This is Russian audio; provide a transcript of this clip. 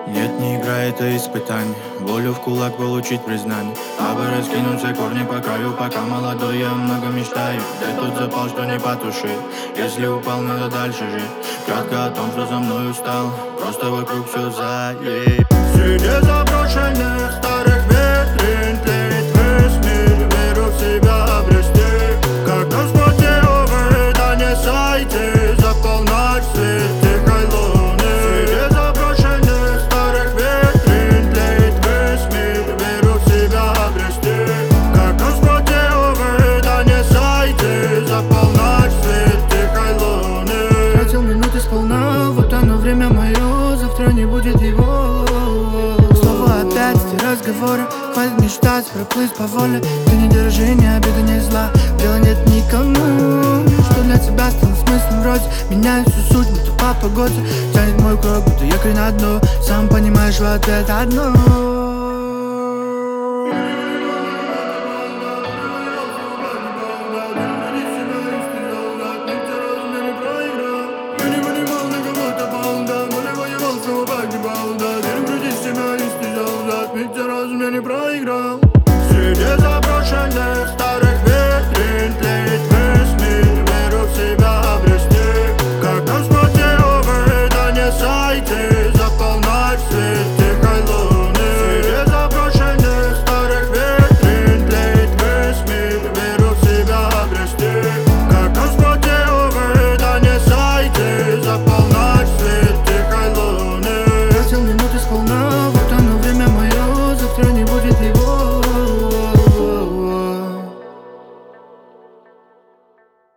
Нет, не игра, это испытание. Волю в кулак получить признание. А бы раскинуться корни по краю. Пока молодой, я много мечтаю. Дай тот запал, что не потушит. Если упал, надо дальше жить. Кратко о том, что за мной устал. Просто вокруг все заеб. Среди заброшенных старых витрин тлеет весь мир. Веру в себя обрести. Как на споте увядание сайте. Заполнять свет тихой луны. Среди заброшенных старых витрин тлеет весь мир. Веру в себя обрести. Как на споте увядание сайте. Заполнять свет тихой луны. Тратил минуты сполна, вот оно время мое. Завтра не будет его. Снова опять эти разговоры. Хватит мечтать, проплыть по воле. Ты не держи, ни обиды, ни зла. Дела нет никому. Что для тебя стало смыслом вроде. Меняет всю суть, будто по погоде. Тянет мой круг, будто якорь на дно. Сам понимаешь, в ответ одно. Я не проиграл.